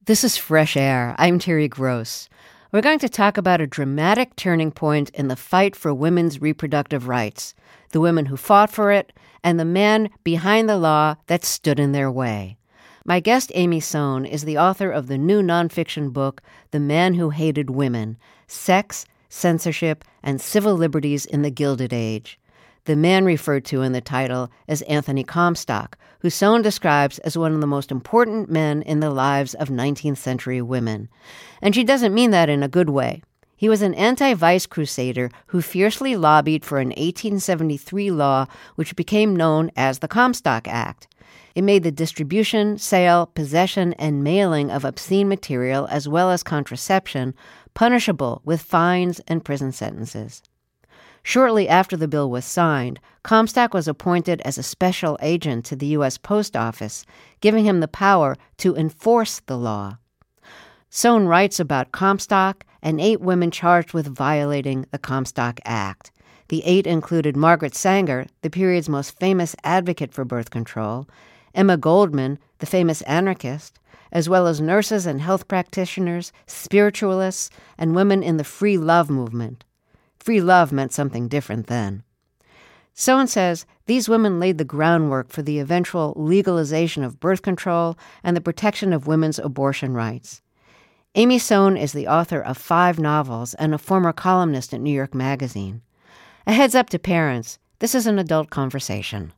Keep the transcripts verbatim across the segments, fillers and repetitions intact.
This is Fresh Air. I'm Terry Gross. We're going to talk about a dramatic turning point in the fight for women's reproductive rights, the women who fought for it, and the men behind the law that stood in their way. My guest, Amy Sohn, is the author of the new nonfiction book, The Man Who Hated Women: Sex, Censorship, and Civil Liberties in the Gilded Age. The man referred to in the title is Anthony Comstock, who Sohn describes as one of the most important men in the lives of nineteenth century women. And she doesn't mean that in a good way. He was an anti-vice crusader who fiercely lobbied for an eighteen seventy-three law which became known as the Comstock Act. It made the distribution, sale, possession, and mailing of obscene material as well as contraception punishable with fines and prison sentences. Shortly after the bill was signed, Comstock was appointed as a special agent to the U S Post Office, giving him the power to enforce the law. Sohn writes about Comstock and eight women charged with violating the Comstock Act. The eight included Margaret Sanger, the period's most famous advocate for birth control, Emma Goldman, the famous anarchist, as well as nurses and health practitioners, spiritualists, and women in the free love movement. Free love meant something different then. Sohn says these women laid the groundwork for the eventual legalization of birth control and the protection of women's abortion rights. Amy Sohn is the author of five novels and a former columnist at New York Magazine. A heads up to parents, this is an adult conversation.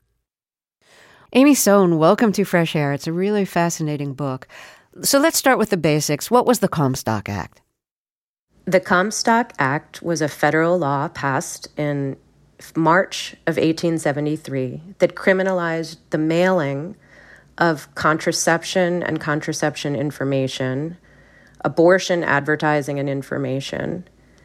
Amy Sohn, welcome to Fresh Air. It's a really fascinating book. So let's start with the basics. What was the Comstock Act? The Comstock Act was a federal law passed in March of eighteen seventy-three that criminalized the mailing of contraception and contraception information, abortion advertising and information,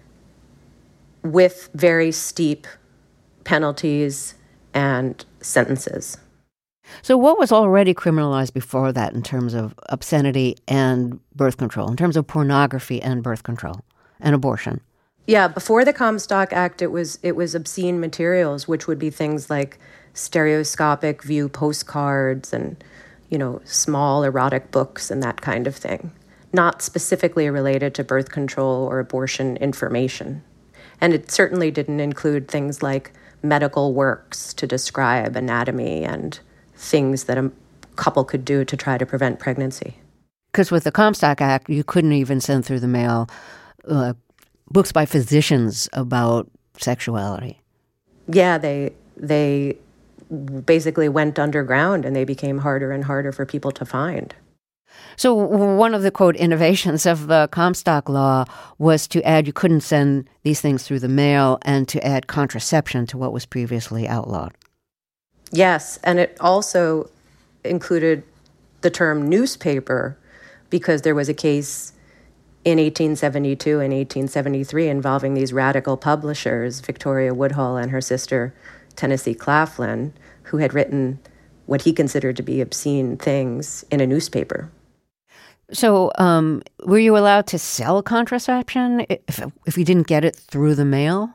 with very steep penalties and sentences. So what was already criminalized before that in terms of obscenity and birth control, in terms of pornography and birth control and abortion? Yeah, before the Comstock Act, it was it was obscene materials, which would be things like stereoscopic view postcards and, you know, small erotic books and that kind of thing, not specifically related to birth control or abortion information. And it certainly didn't include things like medical works to describe anatomy and things that a couple could do to try to prevent pregnancy. Because with the Comstock Act, you couldn't even send through the mail uh, books by physicians about sexuality. Yeah, they they basically went underground and they became harder and harder for people to find. So one of the, quote, innovations of the Comstock Law was to add you couldn't send these things through the mail and to add contraception to what was previously outlawed. Yes, and it also included the term newspaper because there was a case in eighteen seventy-two and eighteen seventy-three involving these radical publishers, Victoria Woodhull and her sister Tennessee Claflin, who had written what he considered to be obscene things in a newspaper. So um, were you allowed to sell contraception if, if you didn't get it through the mail?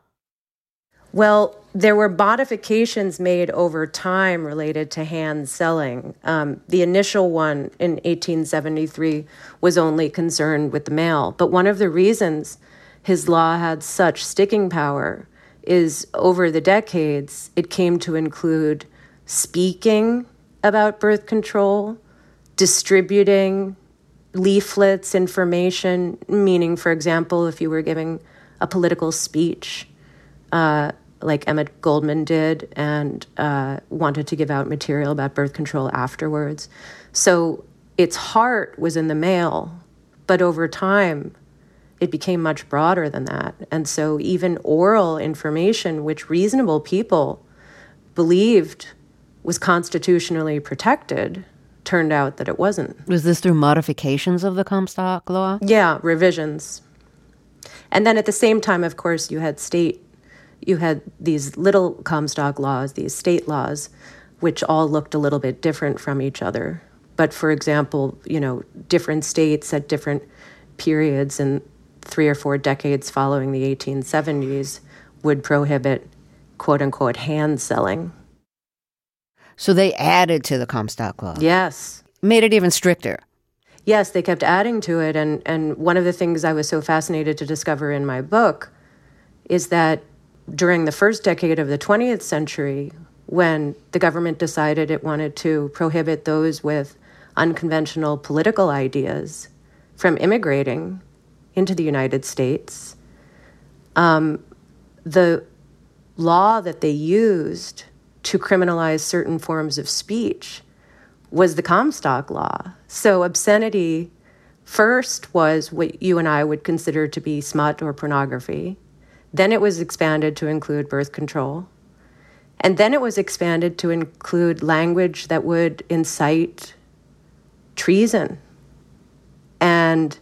Well, there were modifications made over time related to hand selling. Um, the initial one in eighteen seventy-three was only concerned with the mail. But one of the reasons his law had such sticking power is over the decades, it came to include speaking about birth control, distributing leaflets, information, meaning, for example, if you were giving a political speech, uh, like Emma Goldman did, and uh, wanted to give out material about birth control afterwards. So its heart was in the mail, but over time, it became much broader than that. And so even oral information, which reasonable people believed was constitutionally protected, turned out that it wasn't. Was this through modifications of the Comstock Law? Yeah, revisions. And then at the same time, of course, you had state You had these little Comstock laws, these state laws, which all looked a little bit different from each other. But for example, you know, different states at different periods in three or four decades following the eighteen seventies would prohibit, quote unquote, hand selling. So they added to the Comstock Law. Yes. Made it even stricter. yes, they kept adding to it. And, and one of the things I was so fascinated to discover in my book is that during the first decade of the twentieth century, when the government decided it wanted to prohibit those with unconventional political ideas from immigrating into the United States, um, the law that they used to criminalize certain forms of speech was the Comstock Law. So obscenity first was what you and I would consider to be smut or pornography. Then it was expanded to include birth control. And then it was expanded to include language that would incite treason. And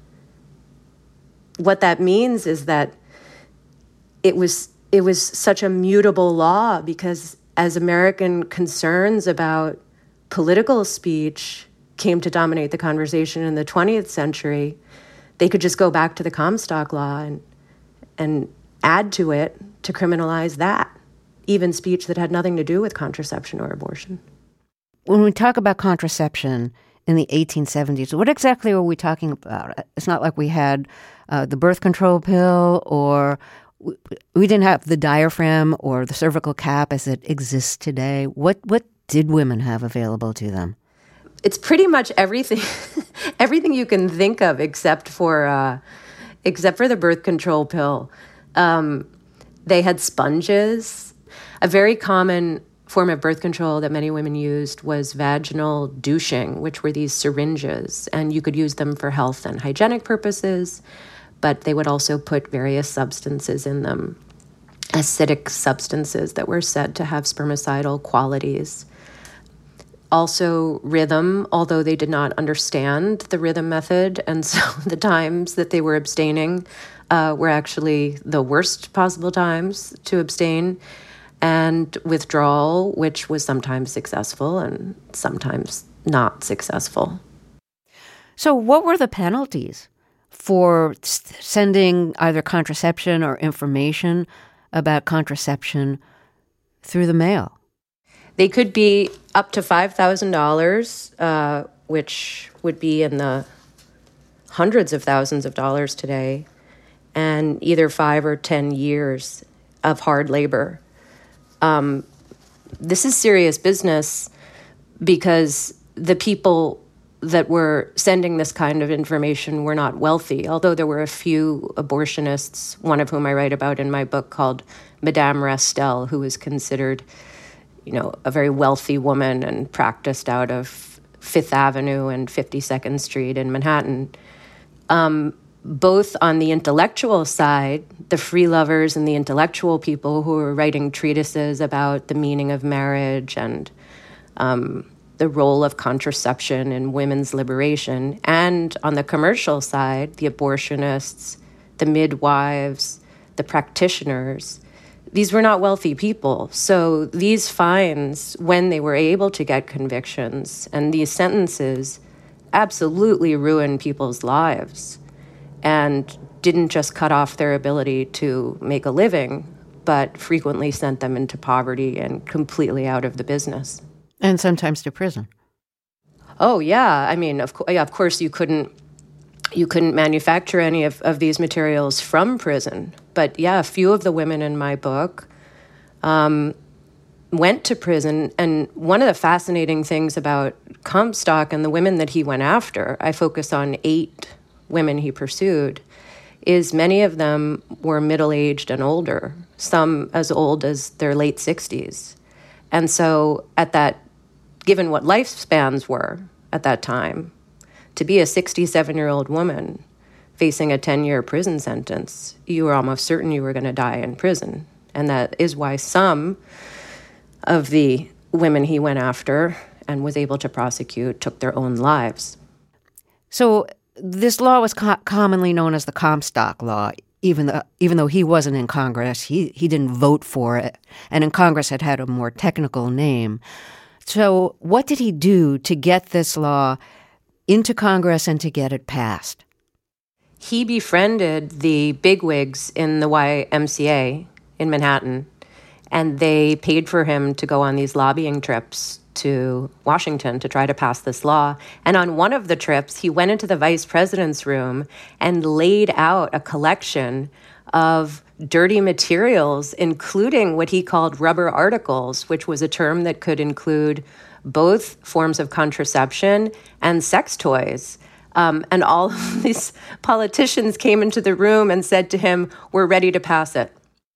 what that means is that it was it was such a mutable law, because as American concerns about political speech came to dominate the conversation in the twentieth century, they could just go back to the Comstock Law and and add to it to criminalize that, even speech that had nothing to do with contraception or abortion. When we talk about contraception in the eighteen seventies, what exactly are we talking about? It's not like we had uh, the birth control pill, or we didn't have the diaphragm or the cervical cap as it exists today. What what did women have available to them? It's pretty much everything, everything you can think of, except for uh, except for the birth control pill. Um, they had sponges. A very common form of birth control that many women used was vaginal douching, which were these syringes, and you could use them for health and hygienic purposes, but they would also put various substances in them, acidic substances that were said to have spermicidal qualities. Also rhythm, although they did not understand the rhythm method, and so the times that they were abstaining uh, were actually the worst possible times to abstain. And withdrawal, which was sometimes successful and sometimes not successful. So what were the penalties for sending either contraception or information about contraception through the mail? They could be up to five thousand dollars, uh, which would be in the hundreds of thousands of dollars today, and either five or ten years of hard labor. Um, this is serious business, because the people that were sending this kind of information were not wealthy, although there were a few abortionists, one of whom I write about in my book, called Madame Rastel, who was considered, you know, a very wealthy woman and practiced out of Fifth Avenue and fifty-second Street in Manhattan. Um, both on the intellectual side, the free lovers and the intellectual people who were writing treatises about the meaning of marriage and um, the role of contraception in women's liberation, and on the commercial side, the abortionists, the midwives, the practitioners. These were not wealthy people. So these fines, when they were able to get convictions, and these sentences absolutely ruined people's lives and didn't just cut off their ability to make a living, but frequently sent them into poverty and completely out of the business. And sometimes to prison. Oh, yeah. I mean, of, co- yeah, of course, you couldn't you couldn't manufacture any of, of these materials from prison. But yeah, a few of the women in my book um, went to prison. And one of the fascinating things about Comstock and the women that he went after, I focus on eight women he pursued, is many of them were middle-aged and older, some as old as their late sixties. And so at that, given what lifespans were at that time, to be a sixty-seven-year-old woman facing a ten-year prison sentence, you were almost certain you were going to die in prison. And that is why some of the women he went after and was able to prosecute took their own lives. So this law was co- commonly known as the Comstock Law, even though, even though he wasn't in Congress. He, he didn't vote for it, and in Congress it had a more technical name. So what did he do to get this law into Congress and to get it passed? He befriended the bigwigs in the Y M C A in Manhattan, and they paid for him to go on these lobbying trips to Washington to try to pass this law. And on one of the trips, he went into the vice president's room and laid out a collection of dirty materials, including what he called rubber articles, which was a term that could include both forms of contraception and sex toys. Um, and all of these politicians came into the room and said to him, "We're ready to pass it."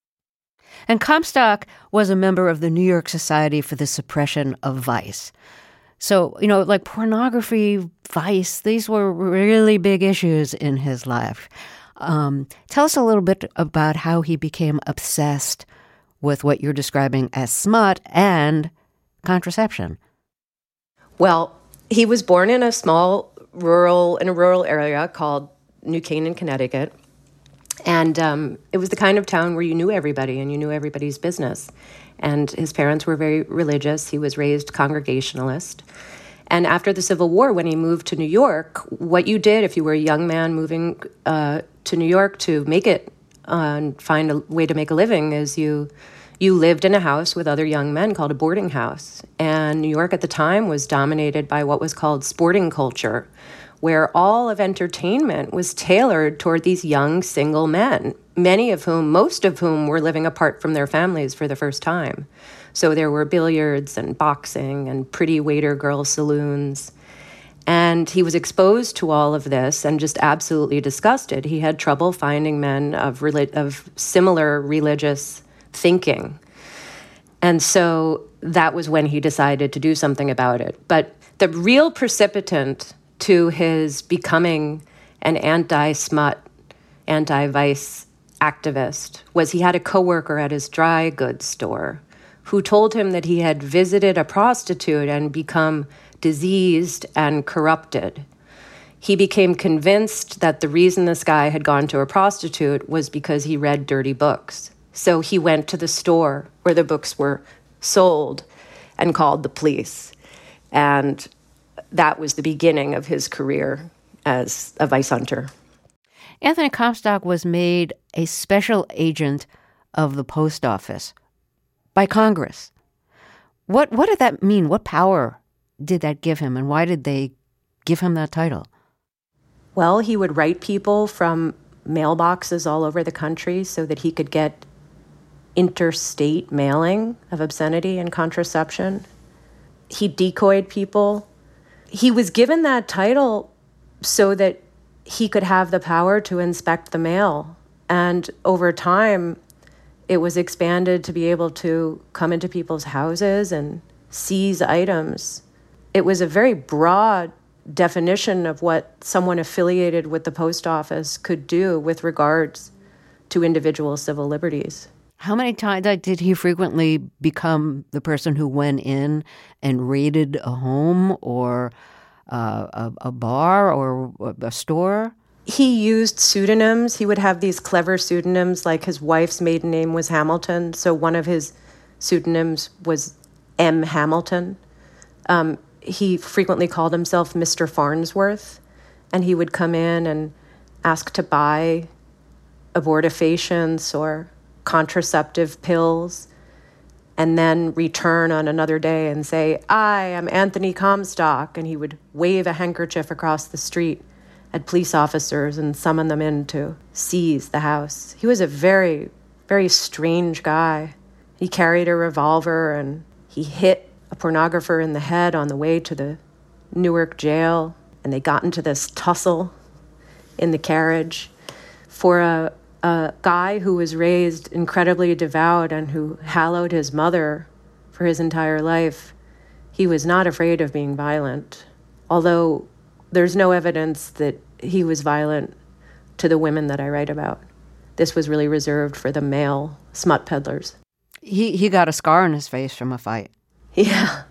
And Comstock was a member of the New York Society for the Suppression of Vice. So, you know, like pornography, vice, these were really big issues in his life. Um, tell us a little bit about how he became obsessed with what you're describing as smut and contraception. Well, he was born in a small rural, in a rural area called New Canaan, Connecticut. And um, it was the kind of town where you knew everybody and you knew everybody's business. And his parents were very religious. He was raised Congregationalist. And after the Civil War, when he moved to New York, what you did if you were a young man moving uh, to New York to make it uh, and find a way to make a living is you you lived in a house with other young men called a boarding house. And New York at the time was dominated by what was called sporting culture, where all of entertainment was tailored toward these young single men, many of whom, most of whom were living apart from their families for the first time. So there were billiards and boxing and pretty waiter girl saloons. And he was exposed to all of this and just absolutely disgusted. He had trouble finding men of relig- of similar religious thinking. And so that was when he decided to do something about it. But the real precipitant to his becoming an anti-smut, anti-vice activist was he had a coworker at his dry goods store who told him that he had visited a prostitute and become diseased and corrupted. He became convinced that the reason this guy had gone to a prostitute was because he read dirty books. So he went to the store where the books were sold and called the police. And that was the beginning of his career as a vice hunter. Anthony Comstock was made a special agent of the post office by Congress. What what did that mean? What power did that give him, and why did they give him that title? Well, he would write people from mailboxes all over the country so that he could get interstate mailing of obscenity and contraception. He decoyed people. He was given that title so that he could have the power to inspect the mail. And over time, it was expanded to be able to come into people's houses and seize items. It was a very broad definition of what someone affiliated with the post office could do with regards to individual civil liberties. How many times did he frequently become the person who went in and raided a home or uh, a, a bar or a store? He used pseudonyms. He would have these clever pseudonyms, like his wife's maiden name was Hamilton, so one of his pseudonyms was M. Hamilton. Um, he frequently called himself Mister Farnsworth, and he would come in and ask to buy abortifacients or contraceptive pills, and then return on another day and say, "I am Anthony Comstock," and he would wave a handkerchief across the street at police officers and summon them in to seize the house. He was a very, very strange guy. He carried a revolver and he hit a pornographer in the head on the way to the Newark jail, and they got into this tussle in the carriage. For a A guy who was raised incredibly devout and who hallowed his mother for his entire life, he was not afraid of being violent, although there's no evidence that he was violent to the women that I write about. This was really reserved for the male smut peddlers. He he got a scar on his face from a fight. Yeah.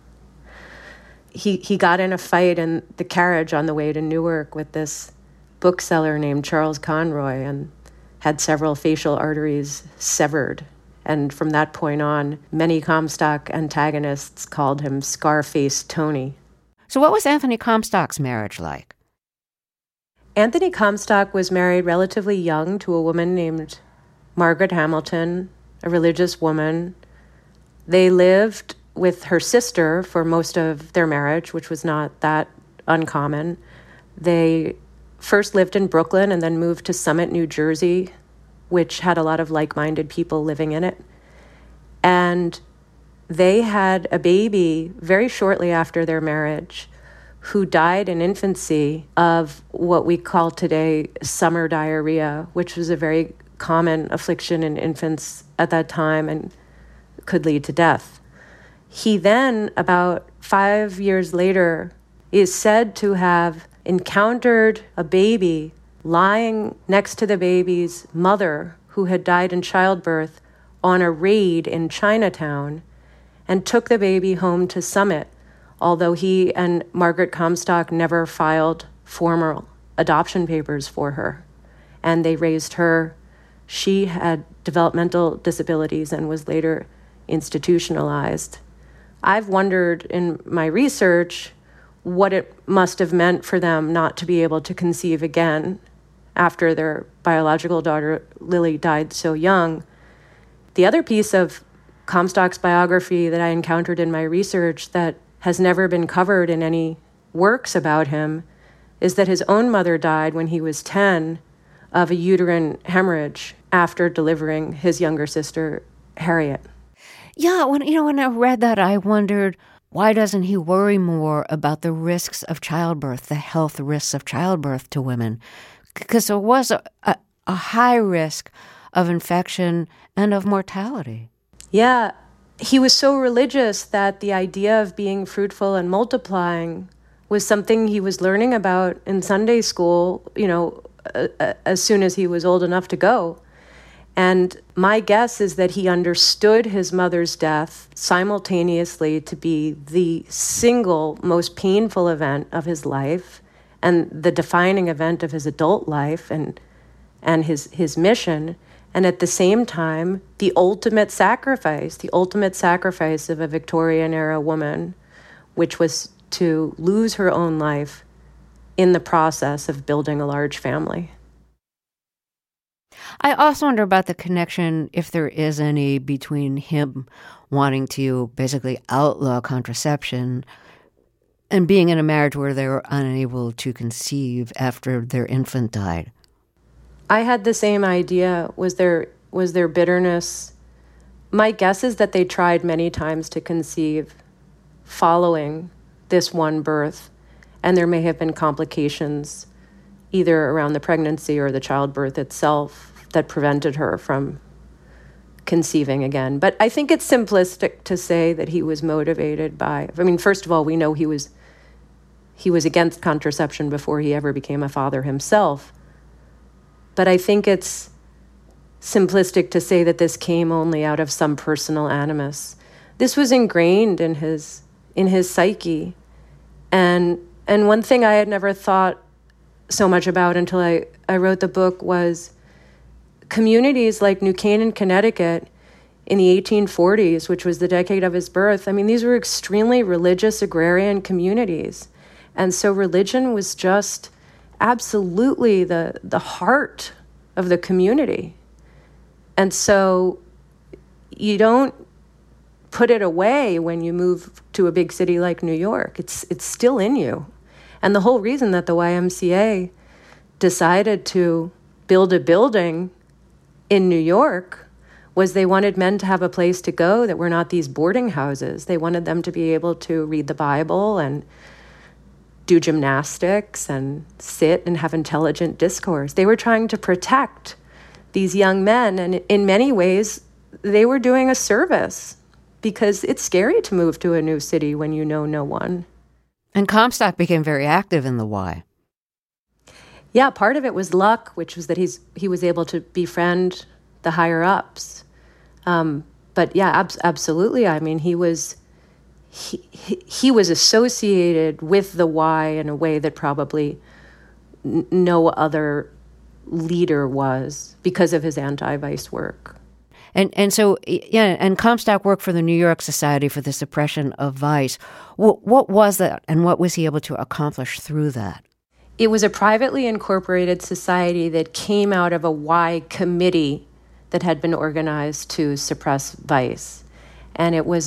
He, he got in a fight in the carriage on the way to Newark with this bookseller named Charles Conroy, and had several facial arteries severed. And from that point on, many Comstock antagonists called him Scarface Tony. So what was Anthony Comstock's marriage like? Anthony Comstock was married relatively young to a woman named Margaret Hamilton, a religious woman. They lived with her sister for most of their marriage, which was not that uncommon. They first lived in Brooklyn and then moved to Summit, New Jersey, which had a lot of like-minded people living in it. And they had a baby very shortly after their marriage who died in infancy of what we call today summer diarrhea, which was a very common affliction in infants at that time and could lead to death. He then, about five years later, is said to have encountered a baby lying next to the baby's mother, who had died in childbirth, on a raid in Chinatown, and took the baby home to Summit, although he and Margaret Comstock never filed formal adoption papers for her. And they raised her. She had developmental disabilities and was later institutionalized. I've wondered in my research what it must have meant for them not to be able to conceive again after their biological daughter, Lily, died so young. The other piece of Comstock's biography that I encountered in my research that has never been covered in any works about him is that his own mother died when he was ten of a uterine hemorrhage after delivering his younger sister, Harriet. Yeah, when you know when I read that, I wondered, why doesn't he worry more about the risks of childbirth, the health risks of childbirth to women? Because there was a, a, a high risk of infection and of mortality. Yeah, he was so religious that the idea of being fruitful and multiplying was something he was learning about in Sunday school, you know, uh, uh, as soon as he was old enough to go. And my guess is that he understood his mother's death simultaneously to be the single most painful event of his life and the defining event of his adult life and and his, his mission. And at the same time, the ultimate sacrifice, the ultimate sacrifice of a Victorian-era woman, which was to lose her own life in the process of building a large family. I also wonder about the connection, if there is any, between him wanting to basically outlaw contraception and being in a marriage where they were unable to conceive after their infant died. I had the same idea. Was there was there bitterness? My guess is that they tried many times to conceive following this one birth, and there may have been complications either around the pregnancy or the childbirth itself that prevented her from conceiving again. But I think it's simplistic to say that he was motivated by, I mean, first of all, we know he was he was against contraception before he ever became a father himself. But I think it's simplistic to say that this came only out of some personal animus. This was ingrained in his in his psyche. And and one thing I had never thought so much about until I, I wrote the book was communities like New Canaan, Connecticut in the eighteen forties, which was the decade of his birth. I mean, these were extremely religious agrarian communities. And so religion was just absolutely the the heart of the community. And so you don't put it away when you move to a big city like New York. It's it's still in you. And the whole reason that the Y M C A decided to build a building in New York was they wanted men to have a place to go that were not these boarding houses. They wanted them to be able to read the Bible and do gymnastics and sit and have intelligent discourse. They were trying to protect these young men, and in many ways, they were doing a service because it's scary to move to a new city when you know no one. And Comstock became very active in the Y. Yeah, part of it was luck, which was that he's he was able to befriend the higher-ups. Um, but yeah, ab- absolutely. I mean, he was... He, he he was associated with the Y in a way that probably n- no other leader was because of his anti-vice work. And and so, yeah, and Comstock worked for the New York Society for the Suppression of Vice. What, what was that, and what was he able to accomplish through that? It was a privately incorporated society that came out of a Y committee that had been organized to suppress vice. And it was a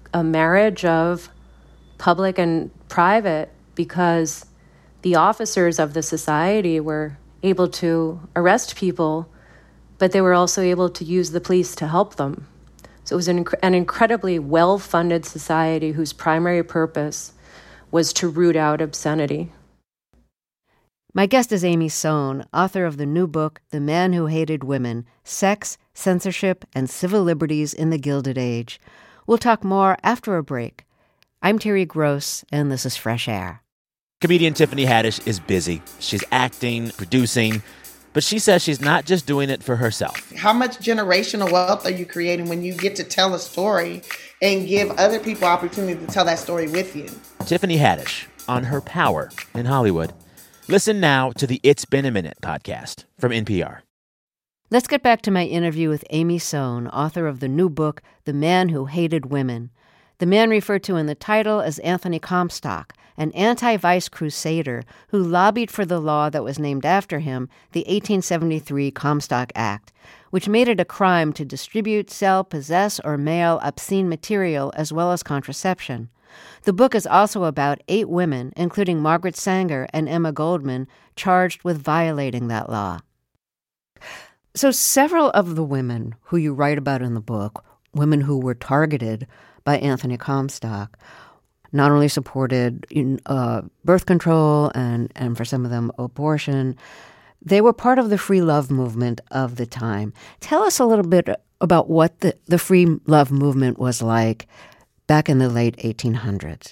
a marriage of public and private because the officers of the society were able to arrest people, but they were also able to use the police to help them. So it was an, inc- an incredibly well-funded society whose primary purpose was to root out obscenity. My guest is Amy Sohn, author of the new book, The Man Who Hated Women, Sex, Censorship, and Civil Liberties in the Gilded Age. We'll talk more after a break. I'm Terry Gross, and this is Fresh Air. Comedian Tiffany Haddish is busy. She's acting, producing, but she says she's not just doing it for herself. How much generational wealth are you creating when you get to tell a story and give other people opportunity to tell that story with you? Tiffany Haddish on her power in Hollywood. Listen now to the It's Been a Minute podcast from N P R. Let's get back to my interview with Amy Sohn, author of the new book, The Man Who Hated Women. The man referred to in the title as Anthony Comstock, an anti-vice crusader who lobbied for the law that was named after him, the eighteen seventy-three Comstock Act, which made it a crime to distribute, sell, possess, or mail obscene material as well as contraception. The book is also about eight women, including Margaret Sanger and Emma Goldman, charged with violating that law. So several of the women who you write about in the book, women who were targeted by Anthony Comstock, not only supported uh, birth control and, and for some of them abortion, they were part of the free love movement of the time. Tell us a little bit about what the, the free love movement was like back in the late eighteen hundreds.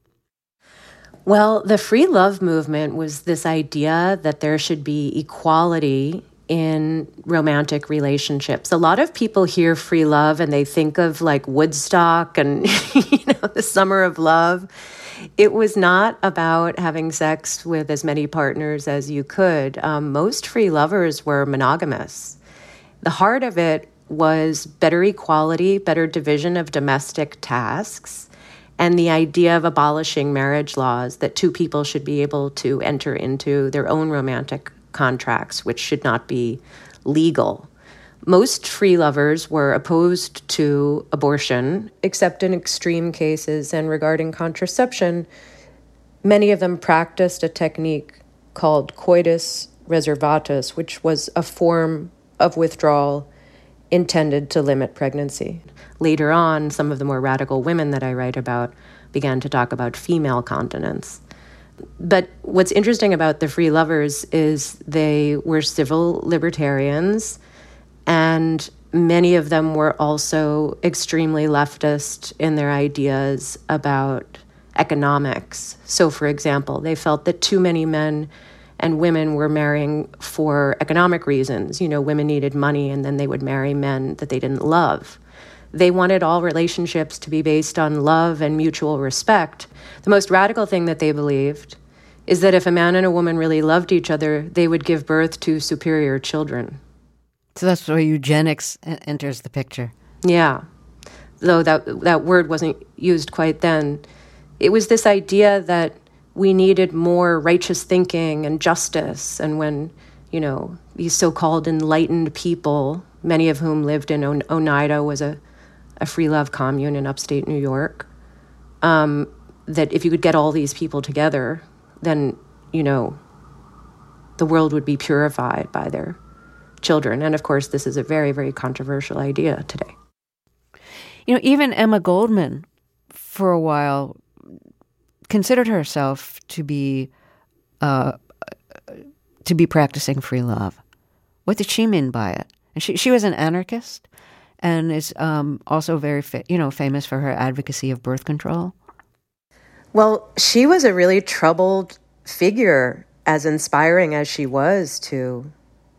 Well, the free love movement was this idea that there should be equality in romantic relationships. A lot of people hear free love and they think of like Woodstock and you know the summer of love. It was not about having sex with as many partners as you could. Um, most free lovers were monogamous. The heart of it was better equality, better division of domestic tasks, and the idea of abolishing marriage laws, that two people should be able to enter into their own romantic contracts, which should not be legal. Most free lovers were opposed to abortion, except in extreme cases. And regarding contraception, many of them practiced a technique called coitus reservatus, which was a form of withdrawal intended to limit pregnancy. Later on, some of the more radical women that I write about began to talk about female continence. But what's interesting about the free lovers is they were civil libertarians, and many of them were also extremely leftist in their ideas about economics. So, for example, they felt that too many men and women were marrying for economic reasons. You know, women needed money, and then they would marry men that they didn't love. They wanted all relationships to be based on love and mutual respect. The most radical thing that they believed is that if a man and a woman really loved each other, they would give birth to superior children. So that's where eugenics enters the picture. Yeah. Though that that word wasn't used quite then. It was this idea that we needed more righteous thinking and justice. And when, you know, these so-called enlightened people, many of whom lived in On- Oneida, was a, a free love commune in upstate New York, um, that if you could get all these people together, then, you know, the world would be purified by their children. And of course, this is a very, very controversial idea today. You know, even Emma Goldman, for a while, considered herself to be uh, to be practicing free love. What did she mean by it? And she she was an anarchist, and is um, also very fa- you know famous for her advocacy of birth control. Well, she was a really troubled figure, as inspiring as she was to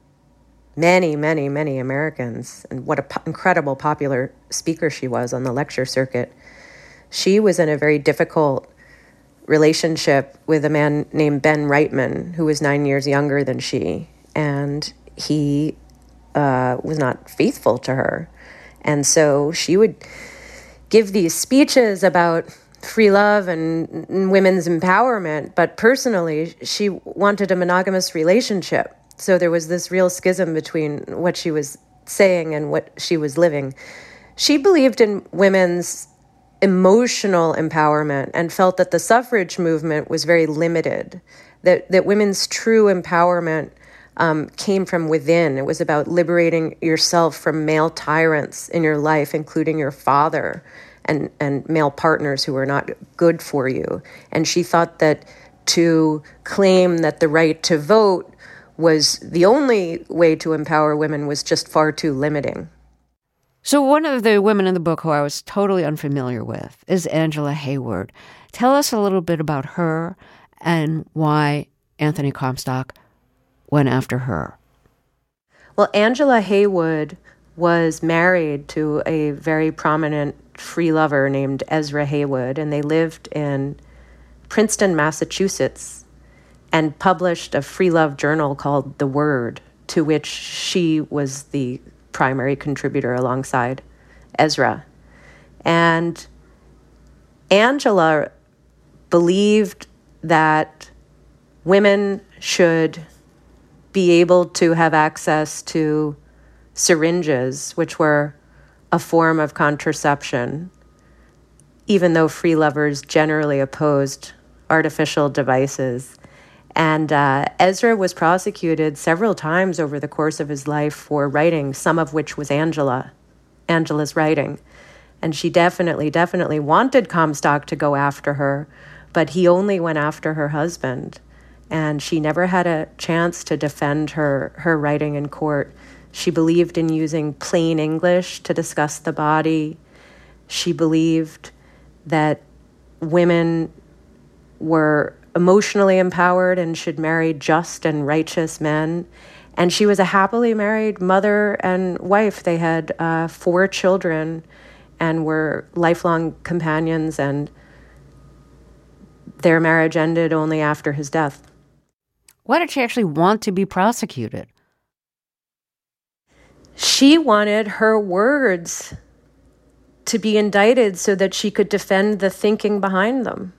many, many, many Americans, and what an po- incredible popular speaker she was on the lecture circuit. She was in a very difficult relationship with a man named Ben Reitman, who was nine years younger than she, and he uh, was not faithful to her. And so she would give these speeches about free love and, and women's empowerment, but personally, she wanted a monogamous relationship. So there was this real schism between what she was saying and what she was living. She believed in women's emotional empowerment and felt that the suffrage movement was very limited, that, that women's true empowerment um, came from within. It was about liberating yourself from male tyrants in your life, including your father and, and male partners who were not good for you. And she thought that to claim that the right to vote was the only way to empower women was just far too limiting. So one of the women in the book who I was totally unfamiliar with is Angela Hayward. Tell us a little bit about her and why Anthony Comstock went after her. Well, Angela Hayward was married to a very prominent free lover named Ezra Heywood, and they lived in Princeton, Massachusetts, and published a free love journal called The Word, to which she was the primary contributor alongside Ezra. And Angela believed that women should be able to have access to syringes, which were a form of contraception, even though free lovers generally opposed artificial devices. And uh, Ezra was prosecuted several times over the course of his life for writing, some of which was Angela, Angela's writing. And she definitely, definitely wanted Comstock to go after her, but he only went after her husband. And she never had a chance to defend her, her writing in court. She believed in using plain English to discuss the body. She believed that women were emotionally empowered and should marry just and righteous men. And she was a happily married mother and wife. They had uh, four children and were lifelong companions, and their marriage ended only after his death. Why did she actually want to be prosecuted? She wanted her words to be indicted so that she could defend the thinking behind them.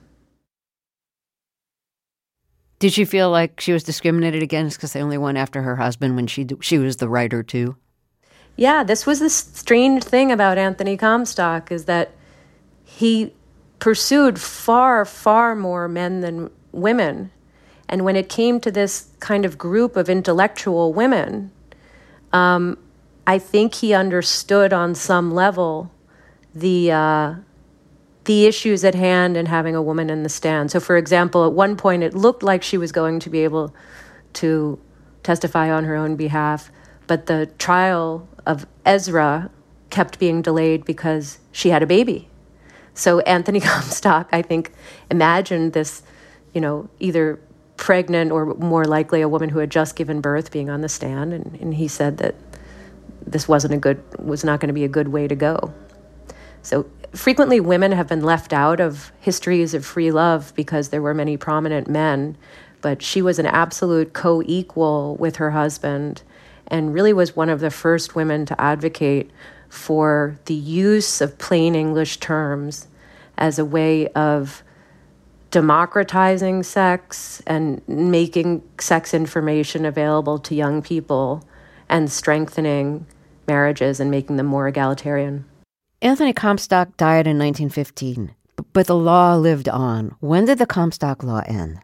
Did she feel like she was discriminated against because they only went after her husband when she she was the writer too? Yeah, this was the strange thing about Anthony Comstock, is that he pursued far, far more men than women. And when it came to this kind of group of intellectual women, um, I think he understood on some level the uh, the issues at hand in having a woman in the stand. So, for example, at one point it looked like she was going to be able to testify on her own behalf, but the trial of Ezra kept being delayed because she had a baby. So Anthony Comstock, I think, imagined this, you know, either pregnant or more likely a woman who had just given birth being on the stand, and, and he said that this wasn't a good, was not going to be a good way to go. So frequently women have been left out of histories of free love because there were many prominent men, but she was an absolute co-equal with her husband and really was one of the first women to advocate for the use of plain English terms as a way of democratizing sex and making sex information available to young people and strengthening marriages and making them more egalitarian. Anthony Comstock died in nineteen fifteen, but the law lived on. When did the Comstock Law end?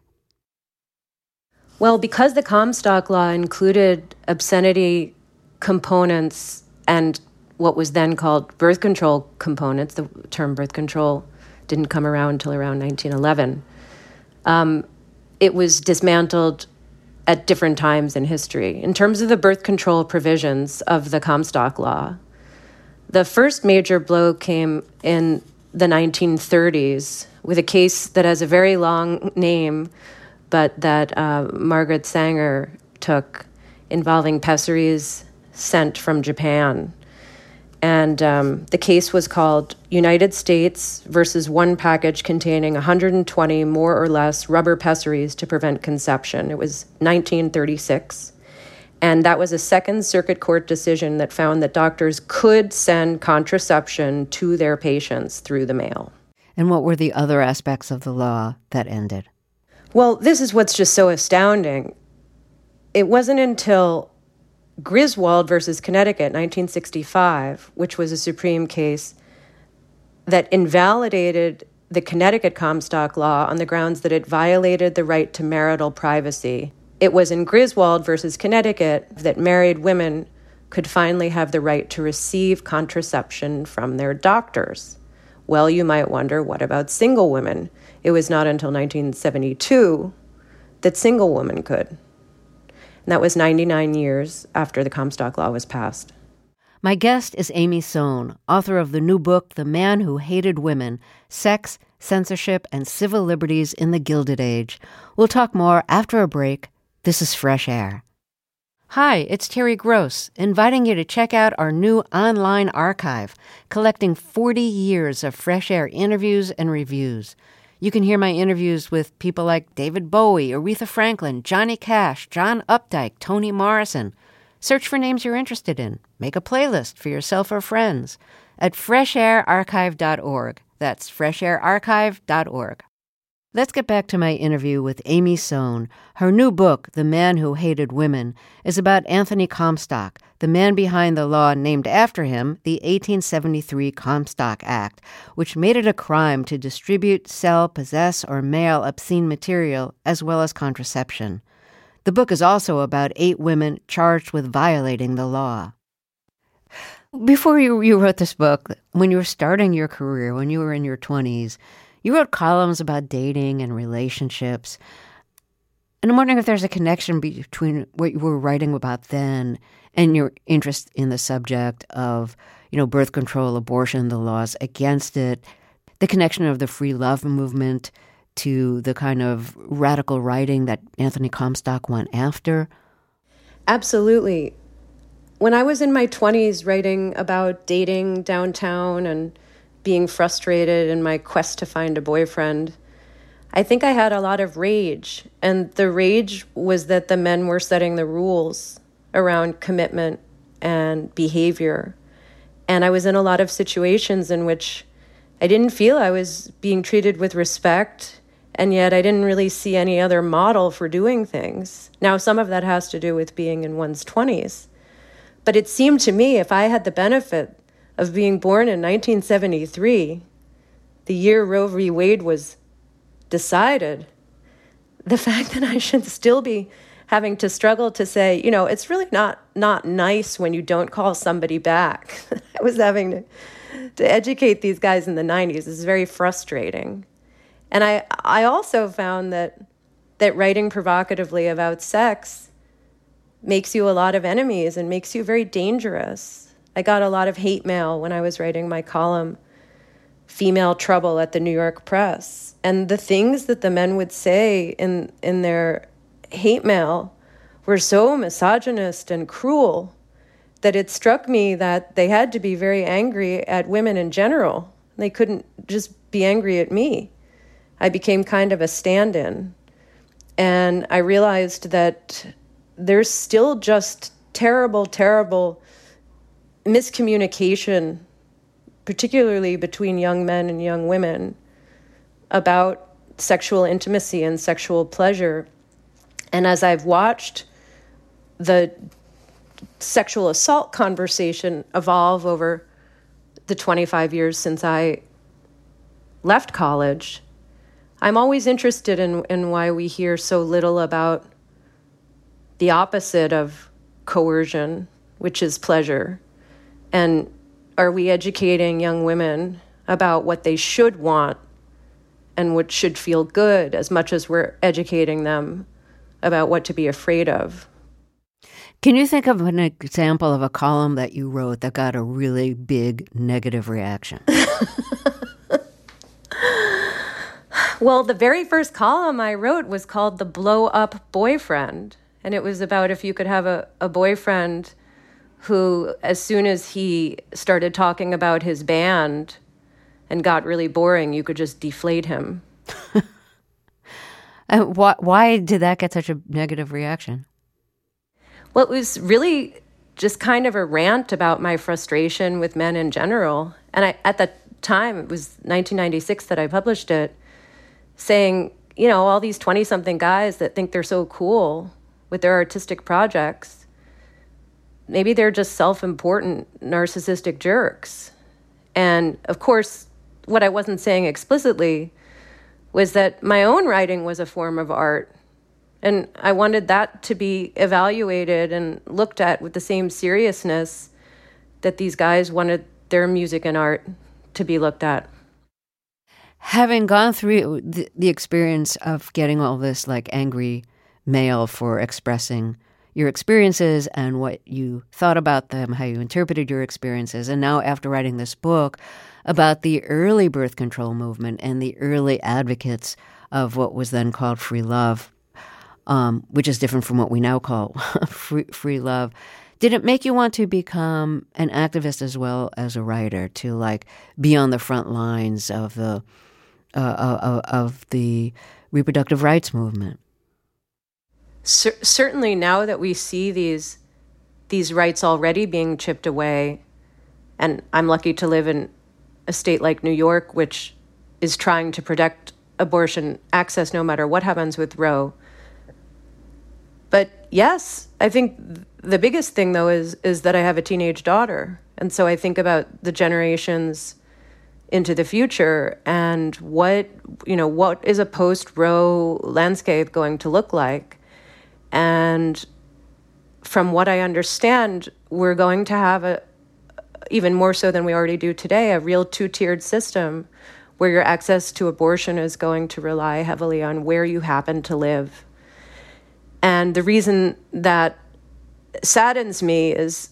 Well, because the Comstock Law included obscenity components and what was then called birth control components, the term birth control didn't come around until around nineteen eleven. Um, it was dismantled at different times in history. In terms of the birth control provisions of the Comstock Law, the first major blow came in the nineteen thirties with a case that has a very long name, but that uh, Margaret Sanger took, involving pessaries sent from Japan. And um, the case was called United States versus one package containing one hundred twenty more or less rubber pessaries to prevent conception. It was nineteen thirty-six. And that was a Second Circuit Court decision that found that doctors could send contraception to their patients through the mail. And what were the other aspects of the law that ended? Well, this is what's just so astounding. It wasn't until Griswold versus Connecticut, nineteen sixty-five, which was a Supreme case that invalidated the Connecticut Comstock law on the grounds that it violated the right to marital privacy. It was in Griswold versus Connecticut that married women could finally have the right to receive contraception from their doctors. Well, you might wonder, what about single women? It was not until nineteen seventy-two that single women could. And that was ninety-nine years after the Comstock Law was passed. My guest is Amy Sohn, author of the new book, The Man Who Hated Women, Sex, Censorship, and Civil Liberties in the Gilded Age. We'll talk more after a break. This is Fresh Air. Hi, it's Terry Gross, inviting you to check out our new online archive, collecting forty years of Fresh Air interviews and reviews. You can hear my interviews with people like David Bowie, Aretha Franklin, Johnny Cash, John Updike, Toni Morrison. Search for names you're interested in. Make a playlist for yourself or friends at fresh air archive dot org. That's fresh air archive dot org. Let's get back to my interview with Amy Sohn. Her new book, The Man Who Hated Women, is about Anthony Comstock, the man behind the law named after him, the eighteen seventy-three Comstock Act, which made it a crime to distribute, sell, possess, or mail obscene material, as well as contraception. The book is also about eight women charged with violating the law. Before you, you wrote this book, when you were starting your career, when you were in your twenties, you wrote columns about dating and relationships. And I'm wondering if there's a connection between what you were writing about then and your interest in the subject of, you know, birth control, abortion, the laws against it, the connection of the free love movement to the kind of radical writing that Anthony Comstock went after? Absolutely. When I was in my twenties writing about dating downtown and being frustrated in my quest to find a boyfriend, I think I had a lot of rage. And the rage was that the men were setting the rules around commitment and behavior. And I was in a lot of situations in which I didn't feel I was being treated with respect, and yet I didn't really see any other model for doing things. Now, some of that has to do with being in one's twenties. But it seemed to me, if I had the benefit of being born in nineteen seventy-three, the year Roe v. Wade was decided, the fact that I should still be having to struggle to say, you know, it's really not not nice when you don't call somebody back. I was having to, to educate these guys in the nineties. It's very frustrating. And I I also found that that writing provocatively about sex makes you a lot of enemies and makes you very dangerous. I got a lot of hate mail when I was writing my column, Female Trouble, at the New York Press. And the things that the men would say in, in their hate mail were so misogynist and cruel that it struck me that they had to be very angry at women in general. They couldn't just be angry at me. I became kind of a stand-in. And I realized that there's still just terrible, terrible miscommunication, particularly between young men and young women, about sexual intimacy and sexual pleasure. And as I've watched the sexual assault conversation evolve over the twenty-five years since I left college, I'm always interested in, in why we hear so little about the opposite of coercion, which is pleasure. And are we educating young women about what they should want and what should feel good as much as we're educating them about what to be afraid of? Can you think of an example of a column that you wrote that got a really big negative reaction? Well, the very first column I wrote was called The Blow Up Boyfriend. And it was about if you could have a, a boyfriend who, as soon as he started talking about his band and got really boring, you could just deflate him. And why, why did that get such a negative reaction? Well, it was really just kind of a rant about my frustration with men in general. And I, at that time, it was nineteen ninety-six that I published it, saying, you know, all these twenty-something guys that think they're so cool with their artistic projects, maybe they're just self-important, narcissistic jerks. And of course, what I wasn't saying explicitly was that my own writing was a form of art. And I wanted that to be evaluated and looked at with the same seriousness that these guys wanted their music and art to be looked at. Having gone through the, the experience of getting all this like angry mail for expressing your experiences and what you thought about them, how you interpreted your experiences, and now after writing this book about the early birth control movement and the early advocates of what was then called free love, um, which is different from what we now call free, free love, did it make you want to become an activist as well as a writer, to like be on the front lines of the uh, of, of the reproductive rights movement? C- certainly now that we see these these rights already being chipped away, and I'm lucky to live in a state like New York, which is trying to protect abortion access no matter what happens with Roe. But yes, I think the biggest thing, though, is is that I have a teenage daughter. And so I think about the generations into the future and what, you know, what is a post-Roe landscape going to look like? And from what I understand, we're going to have a, even more so than we already do today, a real two-tiered system where your access to abortion is going to rely heavily on where you happen to live. And the reason that saddens me is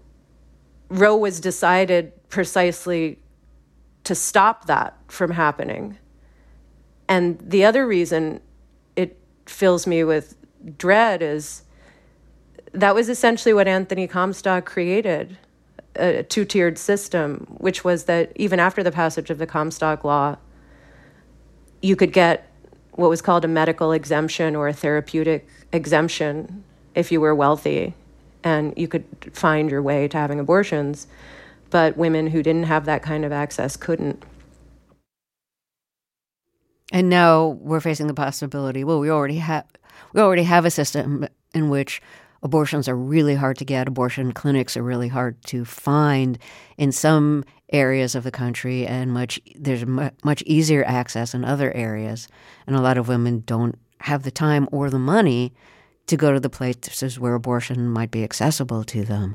Roe was decided precisely to stop that from happening. And the other reason it fills me with dread is that was essentially what Anthony Comstock created, a two-tiered system, which was that even after the passage of the Comstock Law, you could get what was called a medical exemption or a therapeutic exemption if you were wealthy, and you could find your way to having abortions. But women who didn't have that kind of access couldn't. And now we're facing the possibility, well, we already have we already have a system in which abortions are really hard to get. Abortion clinics are really hard to find in some areas of the country, and much there's much easier access in other areas. And a lot of women don't have the time or the money to go to the places where abortion might be accessible to them.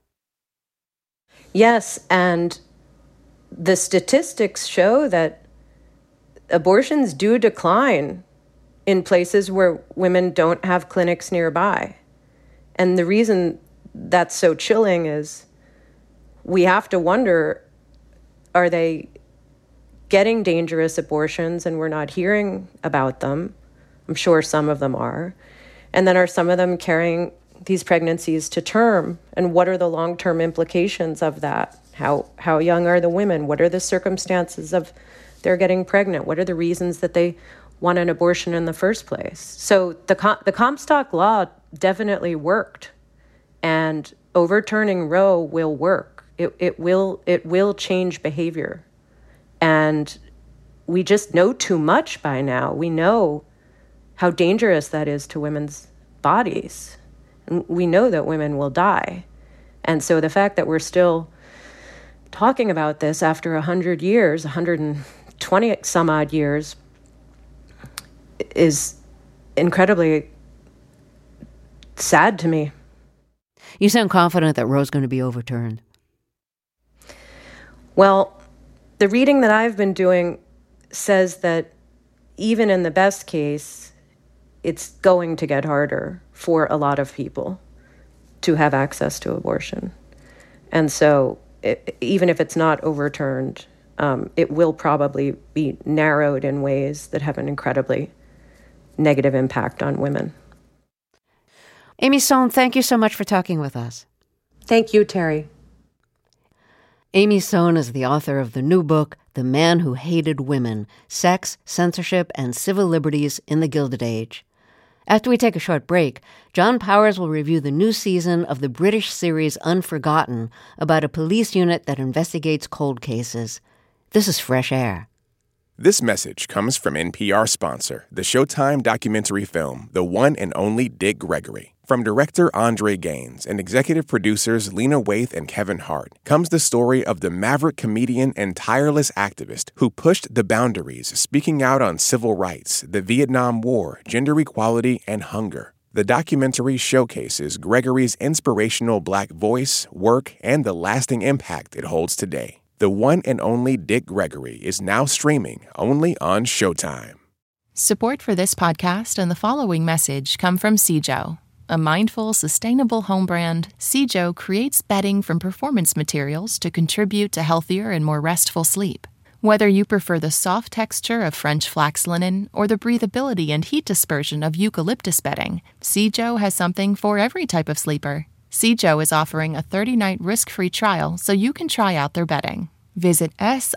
Yes, and the statistics show that abortions do decline in places where women don't have clinics nearby. And the reason that's so chilling is we have to wonder, are they getting dangerous abortions and we're not hearing about them? I'm sure some of them are. And then are some of them carrying these pregnancies to term? And what are the long-term implications of that? How how young are the women? What are the circumstances of their getting pregnant? What are the reasons that they want an abortion in the first place? So the the Comstock Law definitely worked, and overturning Roe will work. It it will it will change behavior, and we just know too much by now. We know how dangerous that is to women's bodies. And we know that women will die, and so the fact that we're still talking about this after a hundred years, one hundred twenty some odd years, is incredibly sad to me. You sound confident that Roe's going to be overturned. Well, the reading that I've been doing says that even in the best case, it's going to get harder for a lot of people to have access to abortion. And so it, even if it's not overturned, um, it will probably be narrowed in ways that have an incredibly negative impact on women. Amy Sohn, thank you so much for talking with us. Thank you, Terry. Amy Sohn is the author of the new book, The Man Who Hated Women, Sex, Censorship, and Civil Liberties in the Gilded Age. After we take a short break, John Powers will review the new season of the British series Unforgotten about a police unit that investigates cold cases. This is Fresh Air. This message comes from N P R sponsor, the Showtime documentary film, The One and Only Dick Gregory. From director Andre Gaines and executive producers Lena Waithe and Kevin Hart comes the story of the maverick comedian and tireless activist who pushed the boundaries, speaking out on civil rights, the Vietnam War, gender equality, and hunger. The documentary showcases Gregory's inspirational Black voice, work, and the lasting impact it holds today. The One and Only Dick Gregory is now streaming only on Showtime. Support for this podcast and the following message come from Sejo. A mindful, sustainable home brand, Sejo creates bedding from performance materials to contribute to healthier and more restful sleep. Whether you prefer the soft texture of French flax linen or the breathability and heat dispersion of eucalyptus bedding, Sejo has something for every type of sleeper. Sejo is offering a thirty-night risk-free trial so you can try out their bedding. Visit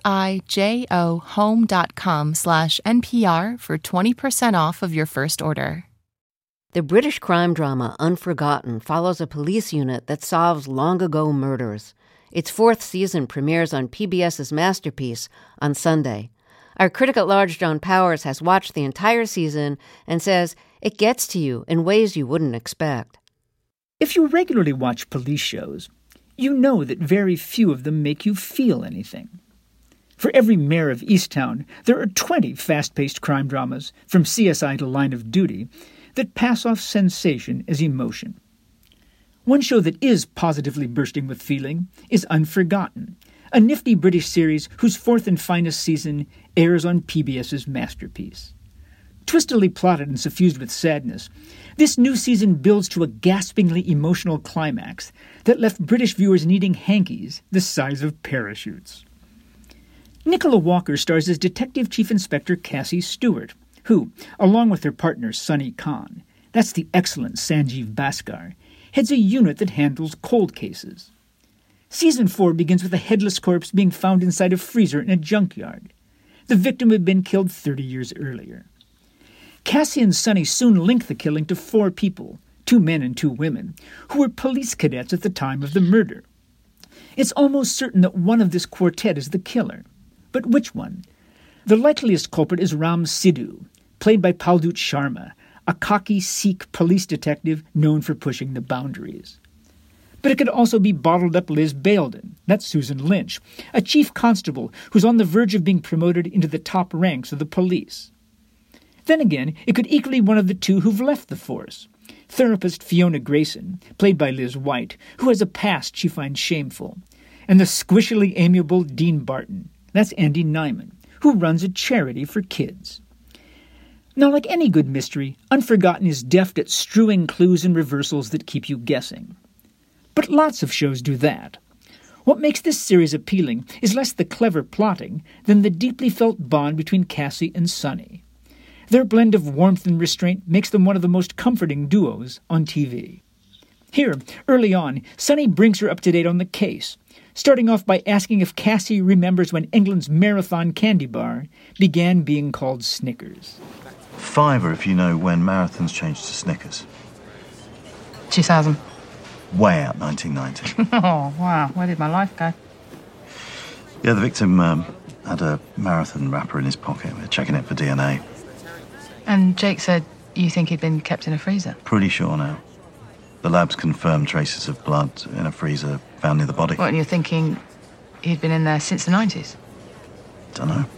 sijohome.com slash NPR for twenty percent off of your first order. The British crime drama Unforgotten follows a police unit that solves long-ago murders. Its fourth season premieres on PBS's Masterpiece on Sunday. Our critic at large, John Powers, has watched the entire season and says it gets to you in ways you wouldn't expect. If you regularly watch police shows, you know that very few of them make you feel anything. For every mayor of Easttown, there are twenty fast-paced crime dramas, from C S I to Line of Duty, that pass off sensation as emotion. One show that is positively bursting with feeling is Unforgotten, a nifty British series whose fourth and finest season airs on PBS's Masterpiece. Twistily plotted and suffused with sadness, this new season builds to a gaspingly emotional climax that left British viewers needing hankies the size of parachutes. Nicola Walker stars as Detective Chief Inspector Cassie Stewart, who, along with her partner Sunny Khan, that's the excellent Sanjeev Bhaskar, heads a unit that handles cold cases. Season four begins with a headless corpse being found inside a freezer in a junkyard. The victim had been killed thirty years earlier. Cassie and Sunny soon link the killing to four people, two men and two women, who were police cadets at the time of the murder. It's almost certain that one of this quartet is the killer. But which one? The likeliest culprit is Ram Sidhu, played by Paldut Sharma, a cocky Sikh police detective known for pushing the boundaries. But it could also be bottled-up Liz Baildon, that's Susan Lynch, a chief constable who's on the verge of being promoted into the top ranks of the police. Then again, it could equally be one of the two who've left the force, therapist Fiona Grayson, played by Liz White, who has a past she finds shameful, and the squishily amiable Dean Barton, that's Andy Nyman, who runs a charity for kids. Now, like any good mystery, Unforgotten is deft at strewing clues and reversals that keep you guessing. But lots of shows do that. What makes this series appealing is less the clever plotting than the deeply felt bond between Cassie and Sunny. Their blend of warmth and restraint makes them one of the most comforting duos on T V. Here, early on, Sunny brings her up to date on the case, starting off by asking if Cassie remembers when England's marathon candy bar began being called Snickers. Fiver if you know when marathons changed to Snickers. two thousand. Way out nineteen ninety. Oh, wow. Where did my life go? Yeah, the victim um, had a marathon wrapper in his pocket. We were checking it for D N A. And Jake said you think he'd been kept in a freezer? Pretty sure now. The labs confirmed traces of blood in a freezer found near the body. What, and you're thinking he'd been in there since the nineties? Don't know.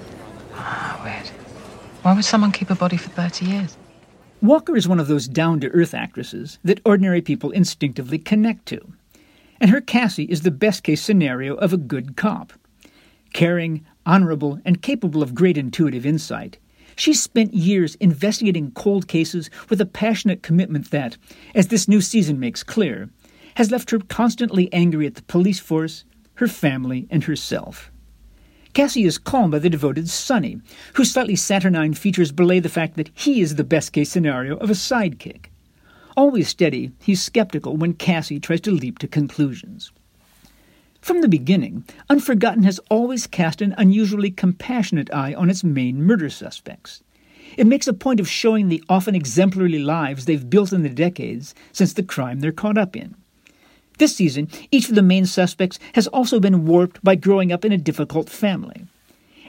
Ah, weird. Why would someone keep a body for thirty years? Walker is one of those down-to-earth actresses that ordinary people instinctively connect to. And her Cassie is the best-case scenario of a good cop. Caring, honorable, and capable of great intuitive insight, she's spent years investigating cold cases with a passionate commitment that, as this new season makes clear, has left her constantly angry at the police force, her family, and herself. Cassie is calmed by the devoted Sunny, whose slightly saturnine features belay the fact that he is the best-case scenario of a sidekick. Always steady, he's skeptical when Cassie tries to leap to conclusions. From the beginning, Unforgotten has always cast an unusually compassionate eye on its main murder suspects. It makes a point of showing the often exemplary lives they've built in the decades since the crime they're caught up in. This season, each of the main suspects has also been warped by growing up in a difficult family.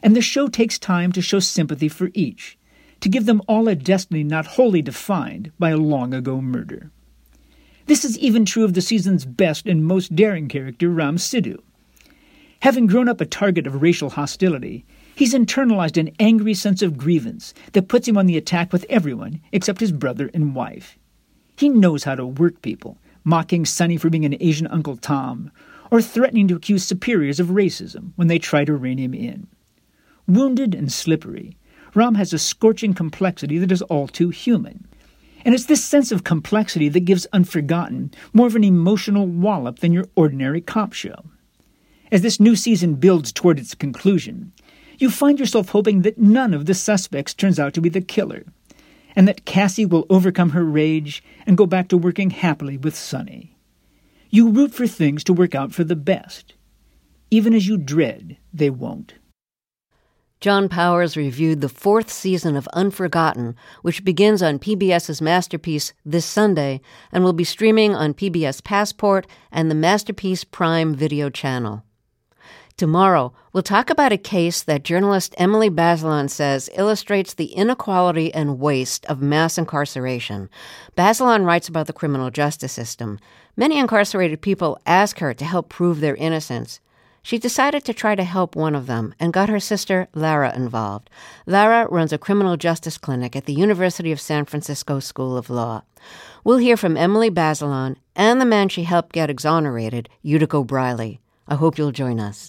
And the show takes time to show sympathy for each, to give them all a destiny not wholly defined by a long-ago murder. This is even true of the season's best and most daring character, Ram Sidhu. Having grown up a target of racial hostility, he's internalized an angry sense of grievance that puts him on the attack with everyone except his brother and wife. He knows how to work people, mocking Sonny for being an Asian Uncle Tom, or threatening to accuse superiors of racism when they try to rein him in. Wounded and slippery, Ram has a scorching complexity that is all too human. And it's this sense of complexity that gives Unforgotten more of an emotional wallop than your ordinary cop show. As this new season builds toward its conclusion, you find yourself hoping that none of the suspects turns out to be the killer, and that Cassie will overcome her rage and go back to working happily with Sonny. You root for things to work out for the best, even as you dread they won't. John Powers reviewed the fourth season of Unforgotten, which begins on PBS's Masterpiece this Sunday and will be streaming on P B S Passport and the Masterpiece Prime video channel. Tomorrow, we'll talk about a case that journalist Emily Bazelon says illustrates the inequality and waste of mass incarceration. Bazelon writes about the criminal justice system. Many incarcerated people ask her to help prove their innocence. She decided to try to help one of them and got her sister, Lara, involved. Lara runs a criminal justice clinic at the University of San Francisco School of Law. We'll hear from Emily Bazelon and the man she helped get exonerated, Utica Briley. I hope you'll join us.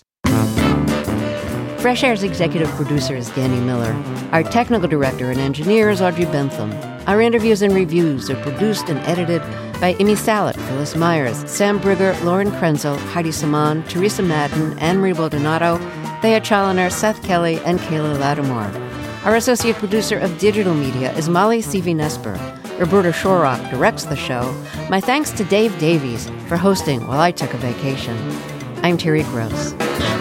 Fresh Air's executive producer is Danny Miller. Our technical director and engineer is Audrey Bentham. Our interviews and reviews are produced and edited by Amy Salet, Phyllis Myers, Sam Brigger, Lauren Krenzel, Heidi Saman, Teresa Madden, Anne-Marie Baldonado, Thea Chaloner, Seth Kelly, and Kayla Lattimore. Our associate producer of digital media is Molly Seavy-Nesper. Roberta Shorrock directs the show. My thanks to Dave Davies for hosting while I took a vacation. I'm Terry Gross.